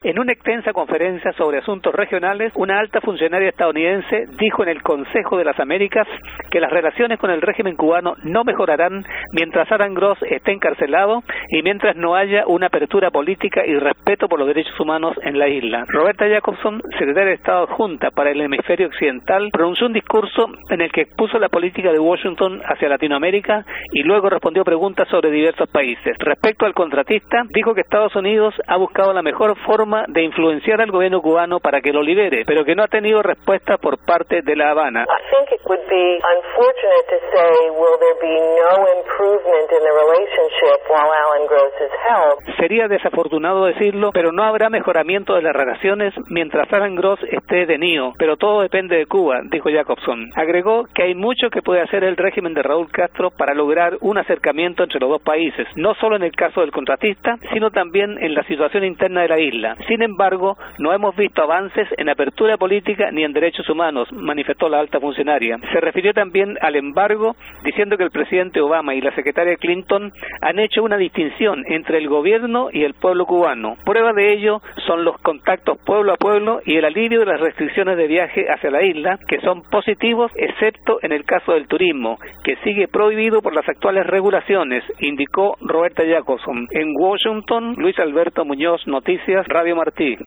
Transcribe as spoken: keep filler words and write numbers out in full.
En una extensa conferencia sobre asuntos regionales, una alta funcionaria estadounidense dijo en el Consejo de las Américas que las relaciones con el régimen cubano no mejorarán mientras Aaron Gross esté encarcelado y mientras no haya una apertura política y respeto por los derechos humanos en la isla. Roberta Jacobson, secretaria de Estado adjunta para el hemisferio occidental, pronunció un discurso en el que expuso la política de Washington hacia Latinoamérica y luego respondió preguntas sobre diversos países. Respecto al contratista, dijo que Estados Unidos ha buscado la mejor forma de influenciar al gobierno cubano para que lo libere, pero que no ha tenido respuesta por parte de La Habana. Sería desafortunado decirlo, pero no habrá mejoramiento de las relaciones mientras Aaron Gross esté detenido, pero todo depende de Cuba, dijo Jacobson. Agregó que hay mucho que puede hacer el régimen de Raúl Castro para lograr un acercamiento entre los dos países, no solo en el caso del contratista, sino también en la situación interna de la isla. Sin embargo, no hemos visto avances en apertura política ni en derechos humanos, manifestó la alta funcionaria. Se refirió también al embargo, diciendo que el presidente Obama y la secretaria Clinton han hecho una distinción entre el gobierno y el pueblo cubano. Prueba de ello son los contactos pueblo a pueblo y el alivio de las restricciones de viaje hacia la isla, que son positivos excepto en el caso del turismo, que sigue prohibido por las actuales regulaciones, indicó Roberta Jacobson. En Washington, Luis Alberto Muñoz, Noticias, Radio Martí.